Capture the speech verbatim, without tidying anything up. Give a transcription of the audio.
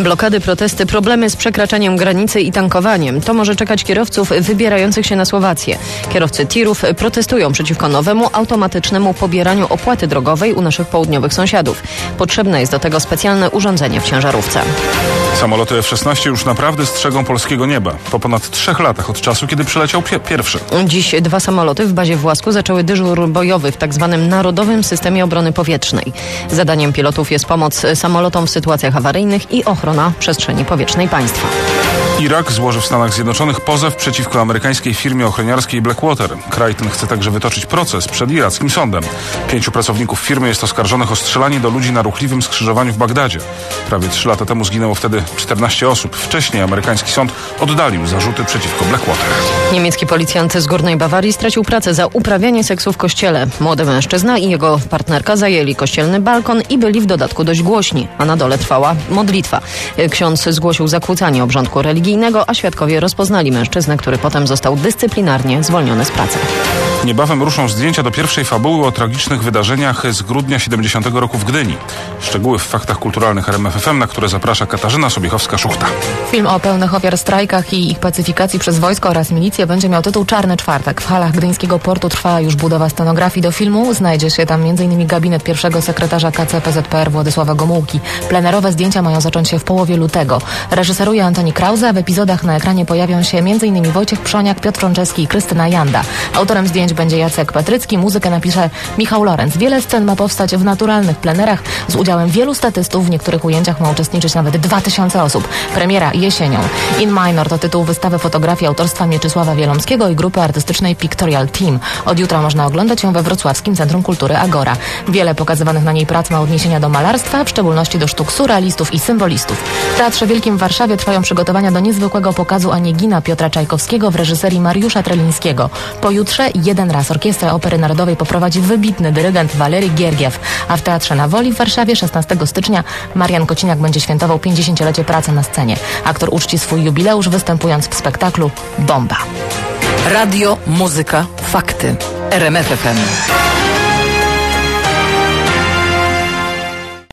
Blokady, protesty, problemy z przekraczaniem granicy i tankowaniem. To może czekać kierowców wybierających się na Słowację. Kierowcy tirów protestują przeciwko nowemu automatycznemu pobieraniu opłaty drogowej u naszych południowych sąsiadów. Potrzebne jest do tego specjalne urządzenie w ciężarówce. Samoloty F szesnaście już naprawdę strzegą polskiego nieba. Po ponad trzech latach od czasu, kiedy przyleciał pie- pierwszy. Dziś dwa samoloty w bazie w Łasku zaczęły dyżur bojowy w tzw. Narodowym Systemie Obrony Powietrznej. Zadaniem pilotów jest pomoc samolotom w sytuacjach awaryjnych i ochrona przestrzeni powietrznej państwa. Irak złoży w Stanach Zjednoczonych pozew przeciwko amerykańskiej firmie ochroniarskiej Blackwater. Kraj ten chce także wytoczyć proces przed irackim sądem. Pięciu pracowników firmy jest oskarżonych o strzelanie do ludzi na ruchliwym skrzyżowaniu w Bagdadzie. Prawie trzy lata temu zginęło wtedy czternaście osób. Wcześniej amerykański sąd oddalił zarzuty przeciwko Blackwater. Niemiecki policjant z Górnej Bawarii stracił pracę za uprawianie seksu w kościele. Młody mężczyzna i jego partnerka zajęli kościelny balkon i byli w dodatku dość głośni, a na dole trwała modlitwa. Ksiądz zgłosił zakłócanie obrządku religijnego, a świadkowie rozpoznali mężczyznę, który potem został dyscyplinarnie zwolniony z pracy. Niebawem ruszą zdjęcia do pierwszej fabuły o tragicznych wydarzeniach z grudnia siedemdziesiątego roku w Gdyni. Szczegóły w faktach kulturalnych R M F F M, na które zaprasza Katarzyna Sobiechowska-Szuchta. Film o pełnych ofiar strajkach i ich pacyfikacji przez wojsko oraz milicję będzie miał tytuł Czarny Czwartek. W halach gdyńskiego portu trwa już budowa scenografii do filmu. Znajdzie się tam między innymi gabinet pierwszego sekretarza K C P Z P R Władysława Gomułki. Plenerowe zdjęcia mają zacząć się w połowie lutego. Reżyseruje Antoni Krause, a w epizodach na ekranie pojawią się między innymi Wojciech Przoniak, Piotr Frączewski i Krystyna Janda. Autorem zdjęć będzie Jacek Patrycki, muzykę napisze Michał Lorenz. Wiele scen ma powstać w naturalnych plenerach z udziałem wielu statystów. W niektórych ujęciach ma uczestniczyć nawet dwa tysiące osób. Premiera jesienią. In Minor to tytuł wystawy fotografii autorstwa Mieczysława Wielomskiego i grupy artystycznej Pictorial Team. Od jutra można oglądać ją we Wrocławskim Centrum Kultury Agora. Wiele pokazywanych na niej prac ma odniesienia do malarstwa, w szczególności do sztuk surrealistów i symbolistów. W Teatrze Wielkim w Warszawie trwają przygotowania do niezwykłego pokazu Aniegina Piotra Czajkowskiego w reżyserii Mariusza Trelińskiego. Pojutrze jeden raz Orkiestrę Opery Narodowej poprowadzi wybitny dyrygent Walery Giergiew, a w Teatrze na Woli w Warszawie szesnastego stycznia Marian Kociniak będzie świętował pięćdziesięciolecie pracy na scenie. Aktor uczci swój jubileusz występując w spektaklu Bomba. Radio, muzyka, fakty. R M F F M.